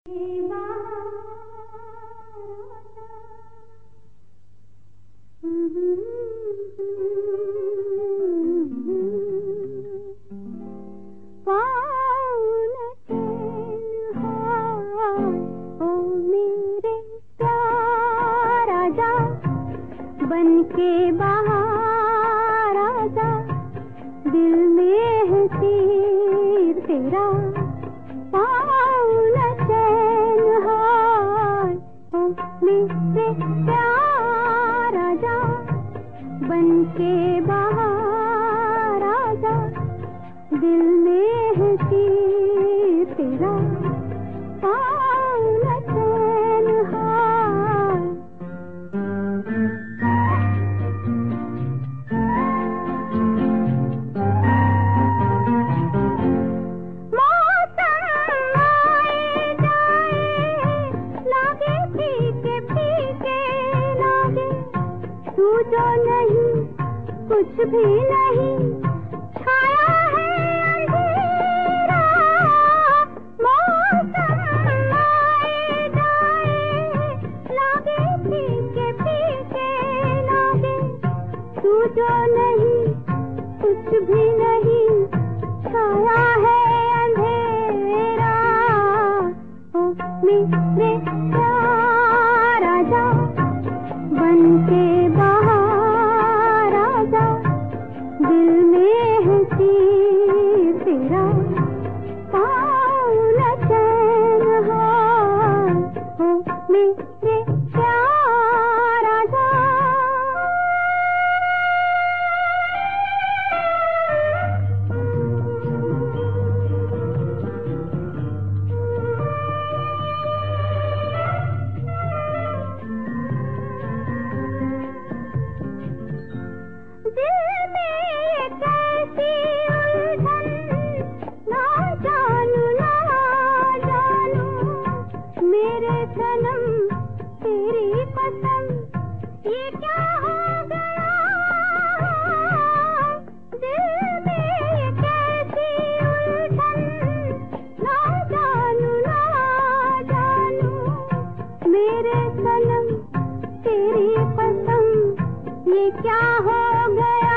बन के बाहर आजा, दिल में है तीर तेरा, पाँव न चैन हाय। ओ मेरे प्यार आजा, बन के बाहर आजा, दिल में है तीर तेरा, पाँव न चैन हाय। तू जो नहीं, कुछ भी नहीं, छाया है अंधेरा। मौसम आए जाए, लागे फीके फीके लागे। तू जो नहीं, कुछ भी नहीं, छाया है अंधेरा। ओ मेरे प्यार आजा, बन के बाहर आजा, दिल में है तीर तेरा, पाँव न चैन हाय। ओ मेरे प्यार आजा। दिल में कैसी उलझन, ना जानू ना जानू, मेरे सनम तेरी कसम, ये क्या हो गया। दिल में कैसी उलझन, ना जानू ना जानू, मेरे सनम तेरी कसम, ये क्या हो गया।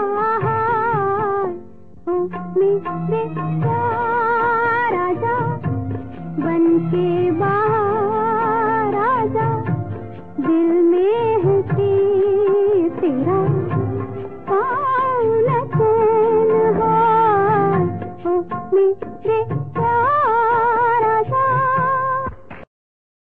ओ मेरे प्यार आजा, बन के बाहर